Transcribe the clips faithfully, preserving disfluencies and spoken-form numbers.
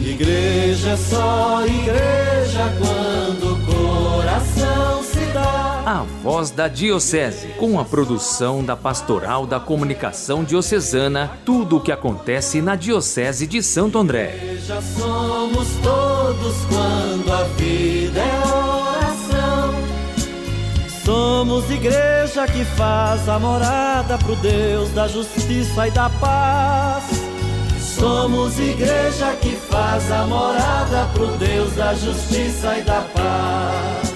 igreja, só igreja quando o coração se dá. A Voz da Diocese, com a produção da Pastoral da Comunicação Diocesana, tudo o que acontece na Diocese de Santo André. Igreja somos todos quando a vida é oração. Somos igreja que faz a morada pro Deus da justiça e da paz. Somos igreja que faz a morada pro Deus da justiça e da paz.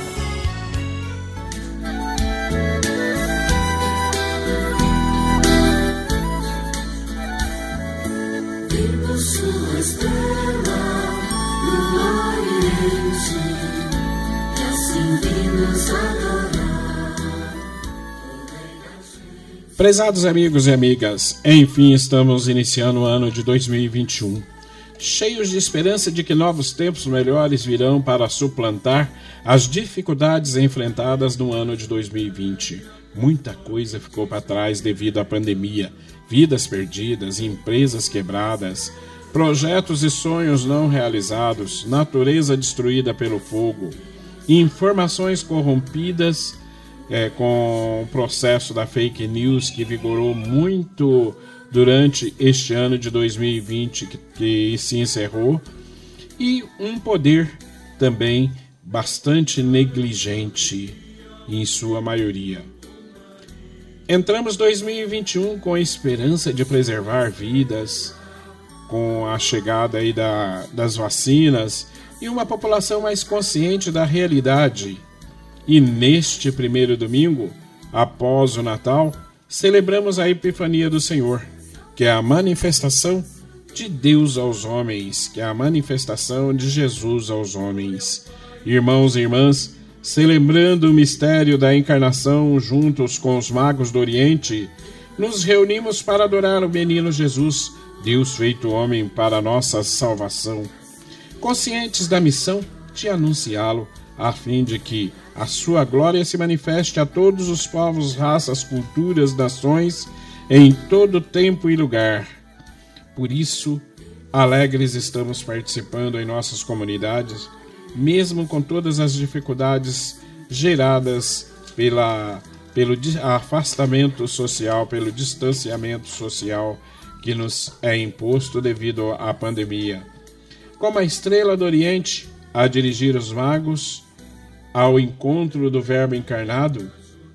Vimos sua estrela no Oriente, e assim vimos adorar. Prezados amigos e amigas, enfim estamos iniciando o ano de dois mil e vinte e um, cheios de esperança de que novos tempos melhores virão para suplantar as dificuldades enfrentadas no ano de dois mil e vinte. Muita coisa ficou para trás devido à pandemia, vidas perdidas, empresas quebradas, projetos e sonhos não realizados, natureza destruída pelo fogo, informações corrompidas, É, com o processo da fake news que vigorou muito durante este ano de dois mil e vinte que, que se encerrou, e um poder também bastante negligente em sua maioria. Entramos dois mil e vinte e um com a esperança de preservar vidas, com a chegada aí da, das vacinas e uma população mais consciente da realidade. E neste primeiro domingo, após o Natal, celebramos a Epifania do Senhor, que é a manifestação de Deus aos homens, que é a manifestação de Jesus aos homens. Irmãos e irmãs, celebrando o mistério da encarnação juntos com os magos do Oriente, nos reunimos para adorar o menino Jesus, Deus feito homem para a nossa salvação, conscientes da missão de anunciá-lo, a fim de que a sua glória se manifeste a todos os povos, raças, culturas, nações, em todo tempo e lugar. Por isso, alegres estamos participando em nossas comunidades, mesmo com todas as dificuldades geradas pela, pelo afastamento social, pelo distanciamento social que nos é imposto devido à pandemia. Como a estrela do Oriente a dirigir os magos ao encontro do Verbo encarnado,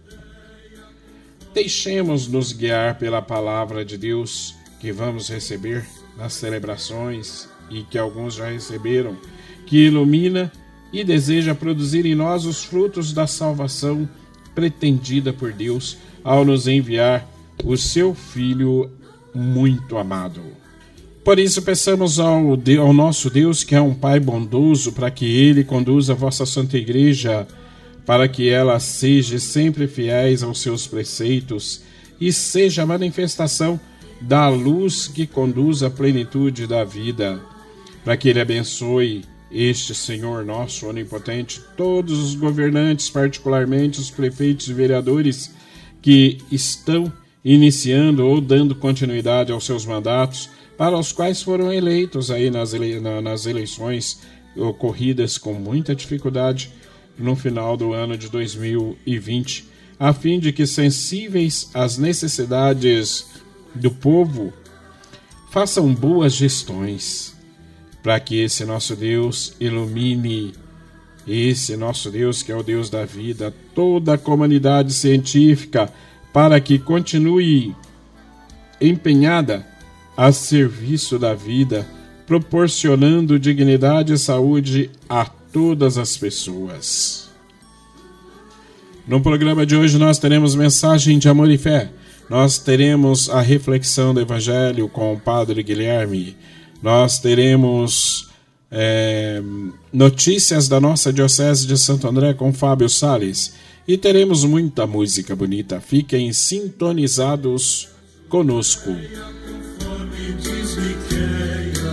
deixemos-nos guiar pela palavra de Deus que vamos receber nas celebrações e que alguns já receberam, que ilumina e deseja produzir em nós os frutos da salvação pretendida por Deus ao nos enviar o seu Filho muito amado. Por isso peçamos ao, ao nosso Deus, que é um Pai bondoso, para que Ele conduza a vossa Santa Igreja, para que ela seja sempre fiéis aos seus preceitos e seja a manifestação da luz que conduz à plenitude da vida, para que Ele abençoe este Senhor nosso onipotente, todos os governantes, particularmente os prefeitos e vereadores que estão iniciando ou dando continuidade aos seus mandatos, para os quais foram eleitos aí nas, ele... nas eleições ocorridas com muita dificuldade no final do ano de dois mil e vinte, a fim de que, sensíveis às necessidades do povo, façam boas gestões, para que esse nosso Deus ilumine, esse nosso Deus que é o Deus da vida, toda a comunidade científica, para que continue empenhada a serviço da vida, proporcionando dignidade e saúde a todas as pessoas. No programa de hoje nós teremos mensagem de amor e fé, nós teremos a reflexão do Evangelho com o Padre Guilherme, nós teremos é, notícias da nossa Diocese de Santo André com Fábio Salles e teremos muita música bonita. Fiquem sintonizados conosco. Diz Miqueias,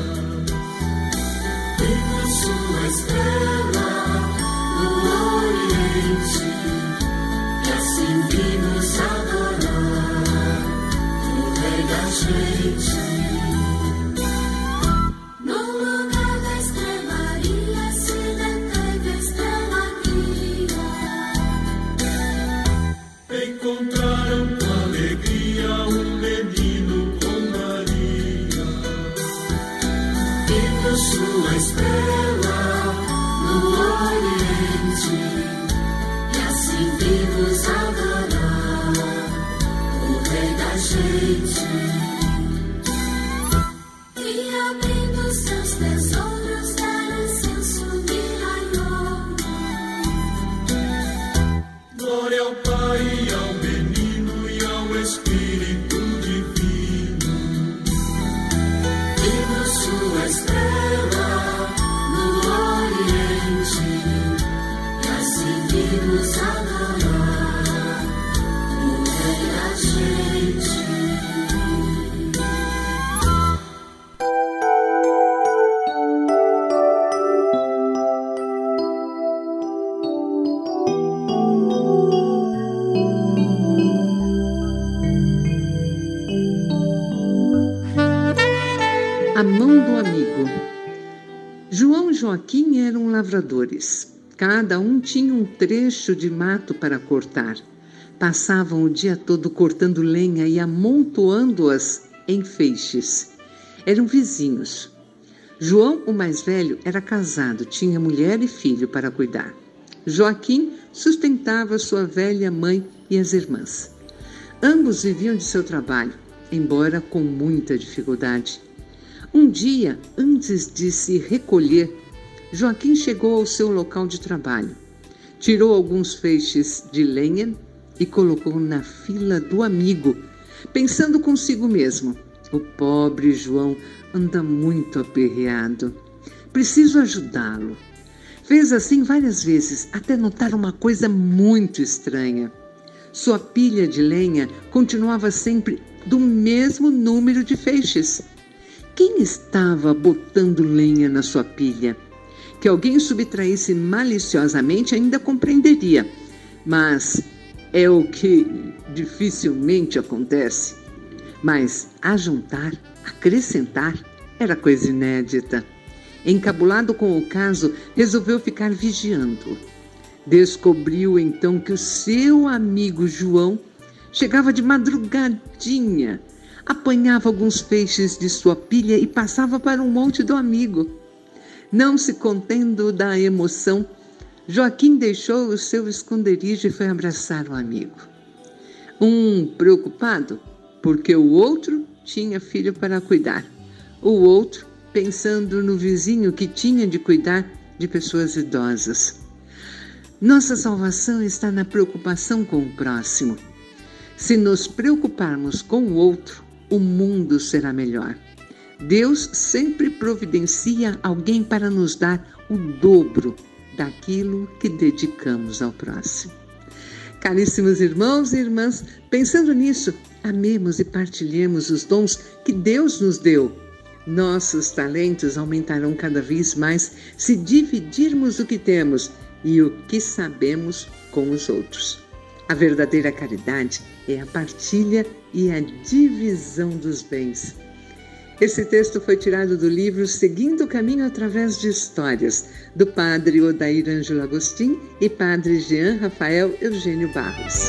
vimos sua estrela no Oriente, e assim vimos adorar o Rei da gente. No lugar da Vimos sua estrela no Oriente e assim vimos adorar o Rei da gente. E abrindo seus tesouros deram incenso de raiol. Glória ao Pai e ao Menino e ao Espírito Divino. Vimos sua estrela no Oriente e assim vimos adorar o Rei da gente. A mão do amigo. João e Joaquim eram lavradores. Cada um tinha um trecho de mato para cortar. Passavam o dia todo cortando lenha e amontoando-as em feixes. Eram vizinhos. João, o mais velho, era casado, tinha mulher e filho para cuidar. Joaquim sustentava sua velha mãe e as irmãs. Ambos viviam de seu trabalho, embora com muita dificuldade. Um dia, antes de se recolher, Joaquim chegou ao seu local de trabalho. Tirou alguns feixes de lenha e colocou na fila do amigo, pensando consigo mesmo: o pobre João anda muito aperreado. Preciso ajudá-lo. Fez assim várias vezes, até notar uma coisa muito estranha. Sua pilha de lenha continuava sempre do mesmo número de feixes. Quem estava botando lenha na sua pilha? Que alguém subtraísse maliciosamente ainda compreenderia, mas é o que dificilmente acontece. Mas ajuntar, acrescentar, era coisa inédita. Encabulado com o caso, resolveu ficar vigiando. Descobriu então que o seu amigo João chegava de madrugadinha, apanhava alguns feixes de sua pilha e passava para um monte do amigo. Não se contendo da emoção, Joaquim deixou o seu esconderijo e foi abraçar o amigo. Um preocupado, porque o outro tinha filho para cuidar. O outro pensando no vizinho que tinha de cuidar de pessoas idosas. Nossa salvação está na preocupação com o próximo. Se nos preocuparmos com o outro, o mundo será melhor. Deus sempre providencia alguém para nos dar o dobro daquilo que dedicamos ao próximo. Caríssimos irmãos e irmãs, pensando nisso, amemos e partilhemos os dons que Deus nos deu. Nossos talentos aumentarão cada vez mais se dividirmos o que temos e o que sabemos com os outros. A verdadeira caridade é a partilha e a divisão dos bens. Esse texto foi tirado do livro Seguindo o Caminho através de Histórias, do padre Odair Ângelo Agostinho e padre Jean Rafael Eugênio Barros.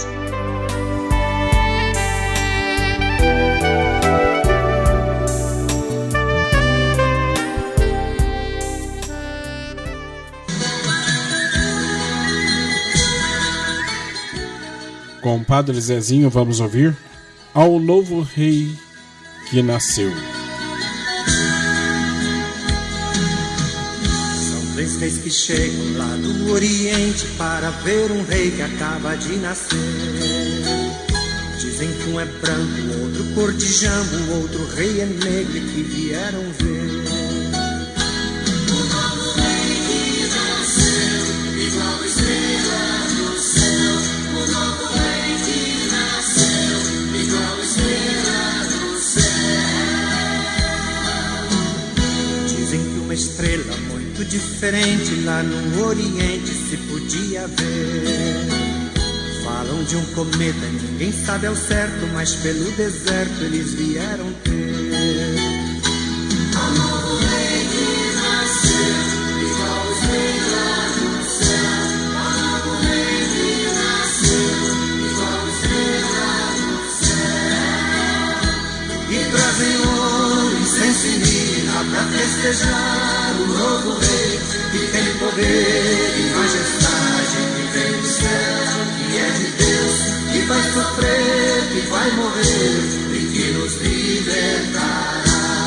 Com o Padre Zezinho vamos ouvir Ao Novo Rei que Nasceu. São três reis que chegam lá do Oriente para ver um rei que acaba de nascer. Dizem que um é branco, outro cor de jambo, outro rei é negro e que vieram ver. O novo rei que nasceu, igual estrela no céu. O novo rei que nasceu, igual estrela no céu. Dizem que uma estrela muito diferente lá no Oriente se podia ver. Falam de um cometa, ninguém sabe ao certo, mas pelo deserto eles vieram ter. O novo rei que nasceu, igual estrela no céu. O novo rei que nasceu, igual estrela no céu. E trazem ouro, incenso e mirra pra festejar. novo rei, que tem poder e majestade, que vem do céu, que é de Deus, que vai sofrer, que vai morrer e que nos libertará.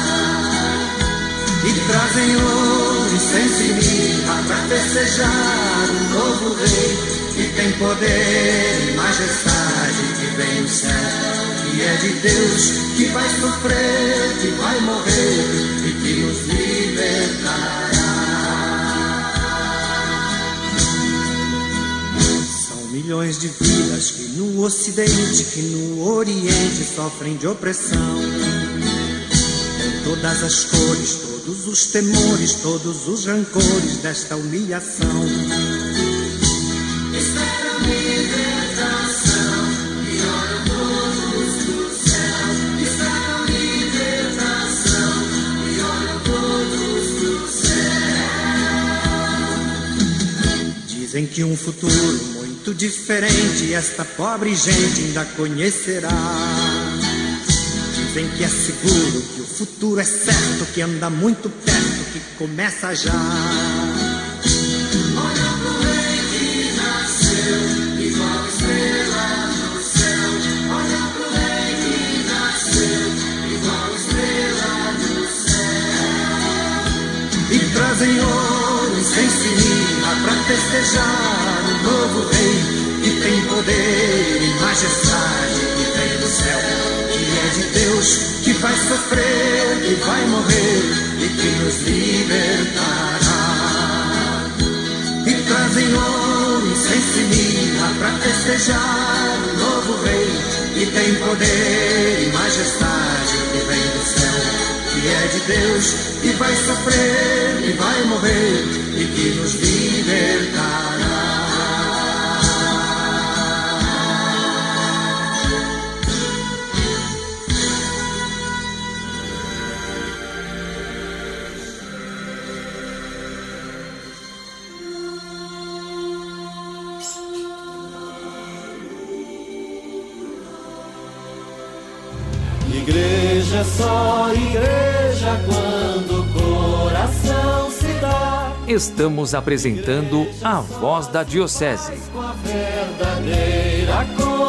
E trazem ouro, incenso e mirra para festejar o novo rei, que tem poder e majestade, que vem do céu, que é de Deus, que vai sofrer, que vai morrer e que nos libertará. São milhões de vidas que no Ocidente, que no Oriente sofrem de opressão. Tem todas as cores, todos os temores, todos os rancores desta humilhação. Esperam libertação e olham todos do céu. Esperam libertação e olham todos do céu. Dizem que um futuro muito diferente esta pobre gente ainda conhecerá. Dizem que é seguro, que o futuro é certo, que anda muito perto, que começa já. Olha pro rei que nasceu, igual estrela no céu. Olha pro rei que nasceu, igual estrela no céu. E trazem ouro, incenso e mirra pra festejar o novo rei, que tem poder e majestade, que vem do céu, é de Deus, que vai sofrer, que vai morrer e que nos libertará. E trazem ouro, incenso e mirra pra festejar o novo rei, que tem poder e majestade, que vem do céu, que é de Deus, que vai sofrer, que vai morrer e que nos libertará. Igreja é só igreja quando o coração se dá. Estamos apresentando a Voz da Diocese. Com a verdadeira